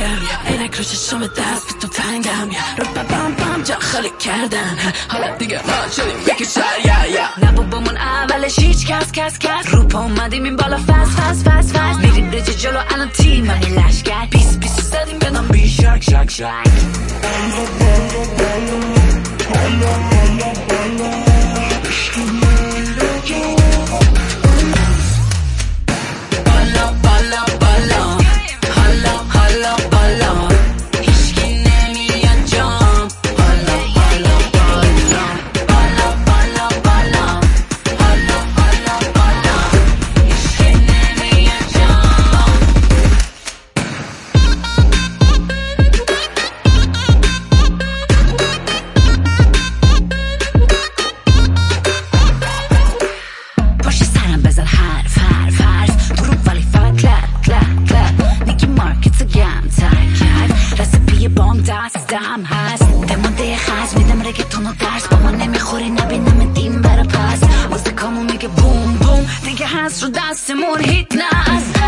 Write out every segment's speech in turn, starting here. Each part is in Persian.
رنگم عینک رو چشم دست به تو تنگم رو بم بم جا خالی کردن حالا دیگه ما شدیم یکی شاید نه بابامون اولش هیچ کس رو پا اومدیم این بالا فس میریم رجه جلو الان تیم همین لشگر پیس زدیم بدم بی شک حرف دروغ ولی فقط کلپ دیگه مارکت گم ترک کرد رسپی بام دستم هست دمانده خز میدم رگتون و درس با ما نمیخوری نبینم دیم بره پس موزیکامون میگه بوم بوم دیگه هست رو دستمون هیت نست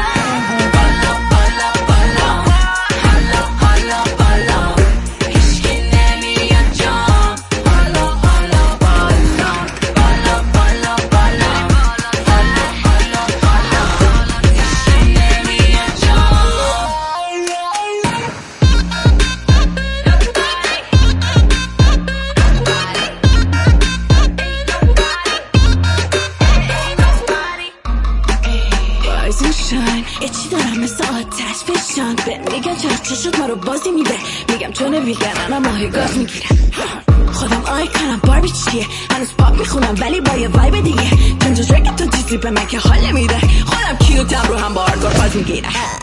چی دارم مثل آتش فشان میگم چرا شد ما رو بازی میده میگم تو نمیگن انا ماهی گاز میگیرم خودم آیکنم باربی چیه هنوز پاپ میخونم ولی با یه وایب دیگه تنجا رگتون چیزی به من که حال نمیده خودم کیوتم رو هم با آرگار باز میگیره